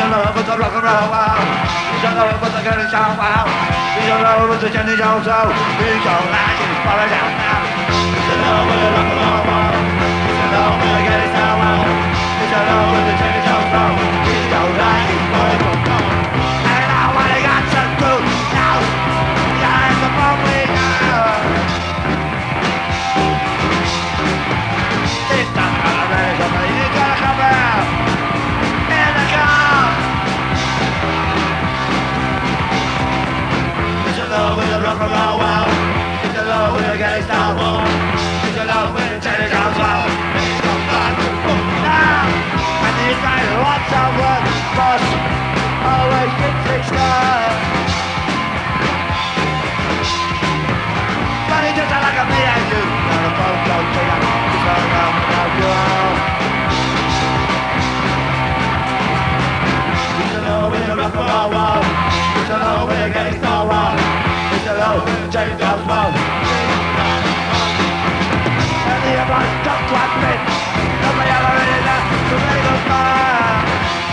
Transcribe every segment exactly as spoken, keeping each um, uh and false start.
love with the rock and roll wow. He's in love with the girl in town wow. He's in love with the Jenny Jones so. He's all like he's falling down now. He's in love with the rock and roll wow. He's in love with the girl in town wow. He's in love with the Jenny Jones so. He's all like he's falling down now. And now what he got to do now. Yeah, it's the problem we got. It's not gonna raise up, you gotta come out. In the car. He's in love with the rock and roll wow. He's in love with the gay style wow. He's in love with the Jenny Jones wow. He's got time to book now. And he's trying to watch someone boss. Always gets fixed up. But he just like a me and you. Not a phone call to you. He's all around without you all. He's in love with the rock and roll wow. He's in love with the gay style wow. He's in love with the Jenny Jones wow. And the everyone's stuck to admit nobody ever really left to make us mad.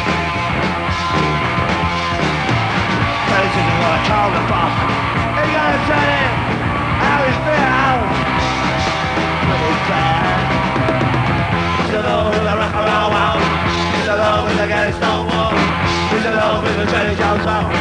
But he's sitting on a child of fuck. He's gonna tell him how he feels. But he's sad. He's in love with the rock and roll wow. He's in love with the gay style wow. He's in love with the Jenny Jones wow.